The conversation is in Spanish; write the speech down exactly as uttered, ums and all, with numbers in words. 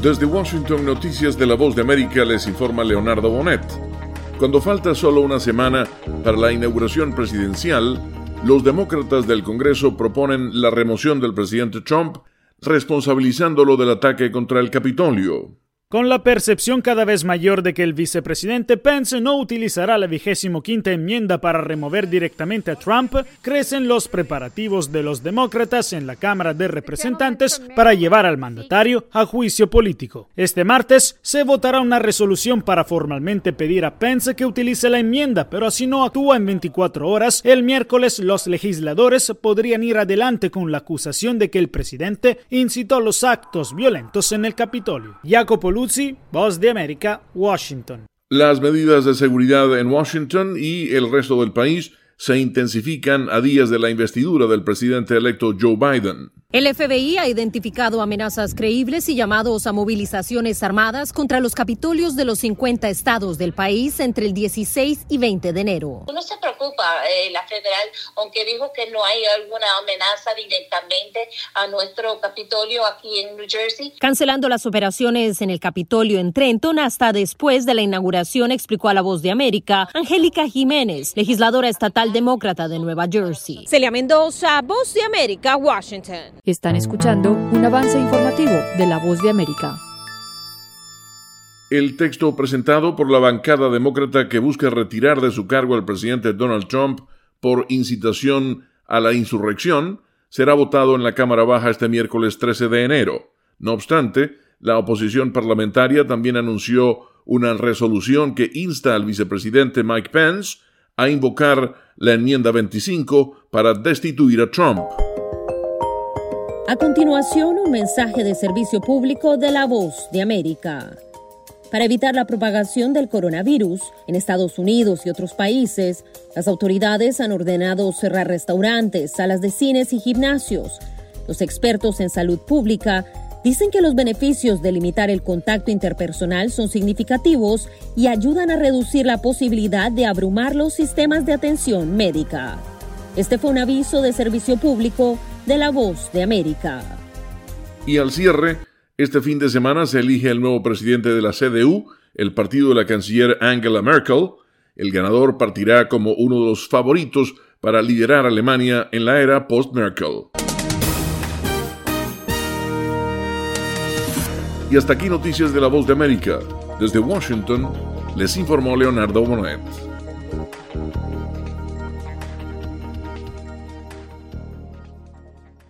Desde Washington, Noticias de la Voz de América, les informa Leonardo Bonet. Cuando falta solo una semana para la inauguración presidencial, los demócratas del Congreso proponen la remoción del presidente Trump, responsabilizándolo del ataque contra el Capitolio. Con la percepción cada vez mayor de que el vicepresidente Pence no utilizará la vigésimo quinta enmienda para remover directamente a Trump, crecen los preparativos de los demócratas en la Cámara de Representantes para llevar al mandatario a juicio político. Este martes se votará una resolución para formalmente pedir a Pence que utilice la enmienda, pero si no actúa en veinticuatro horas, el miércoles los legisladores podrían ir adelante con la acusación de que el presidente incitó los actos violentos en el Capitolio. Jacopo Luzzi, Voz de América, Washington. Las medidas de seguridad en Washington y el resto del país se intensifican a días de la investidura del presidente electo Joe Biden. El F B I ha identificado amenazas creíbles y llamados a movilizaciones armadas contra los capitolios de los cincuenta estados del país entre el dieciséis y veinte de enero. No se preocupa eh, la federal, aunque dijo que no hay alguna amenaza directamente a nuestro Capitolio aquí en New Jersey. Cancelando las operaciones en el Capitolio en Trenton hasta después de la inauguración, explicó a La Voz de América Angélica Jiménez, legisladora estatal demócrata de Nueva Jersey. Celia Mendoza, Voz de América, Washington. Están escuchando un avance informativo de La Voz de América. El texto presentado por la bancada demócrata que busca retirar de su cargo al presidente Donald Trump por incitación a la insurrección será votado en la Cámara Baja este miércoles trece de enero. No obstante, la oposición parlamentaria también anunció una resolución que insta al vicepresidente Mike Pence a invocar la enmienda veinticinco para destituir a Trump. A continuación, un mensaje de servicio público de La Voz de América. Para evitar la propagación del coronavirus en Estados Unidos y otros países, las autoridades han ordenado cerrar restaurantes, salas de cines y gimnasios. Los expertos en salud pública dicen que los beneficios de limitar el contacto interpersonal son significativos y ayudan a reducir la posibilidad de abrumar los sistemas de atención médica. Este fue un aviso de servicio público de La Voz de América. Y al cierre, este fin de semana se elige el nuevo presidente de la C D U, el partido de la canciller Angela Merkel. El ganador partirá como uno de los favoritos para liderar a Alemania en la era post-Merkel. Y hasta aquí Noticias de La Voz de América. Desde Washington, les informó Leonardo Bonet.